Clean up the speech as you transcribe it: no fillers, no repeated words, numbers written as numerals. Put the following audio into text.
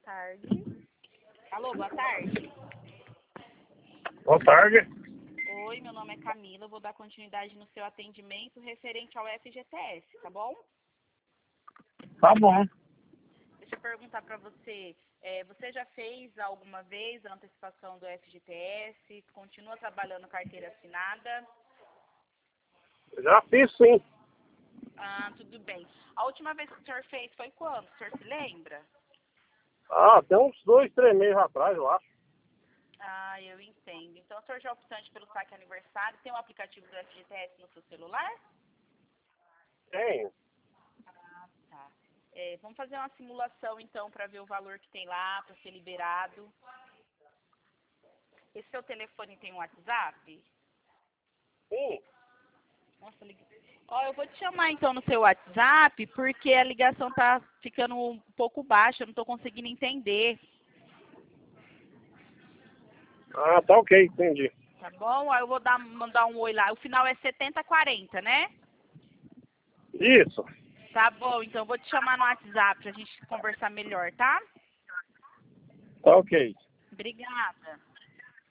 tarde. Alô, boa tarde. Boa tarde. Oi, meu nome é Camila. Eu vou dar continuidade no seu atendimento referente ao FGTS, tá bom? Tá bom. Deixa eu perguntar para você. Você já fez alguma vez a antecipação do FGTS? Continua trabalhando carteira assinada? Já fiz sim. Ah, tudo bem. A última vez que o senhor fez foi quando? O senhor se lembra? Tem uns 2, 3 meses atrás, eu acho. Ah, eu entendo. Então, o senhor já é optante pelo saque aniversário? Tem o aplicativo do FGTS no seu celular? Tem. Ah, tá. Vamos fazer uma simulação, então, para ver o valor que tem lá, para ser liberado. Esse seu telefone tem um WhatsApp? Sim. Nossa, eu vou te chamar, então, no seu WhatsApp, porque a ligação tá ficando um pouco baixa, eu não estou conseguindo entender. Tá ok, entendi. Tá bom? Aí eu vou mandar um oi lá. O final é 7040, né? Isso. Tá bom, então eu vou te chamar no WhatsApp pra gente conversar melhor, tá? Tá ok. Obrigada.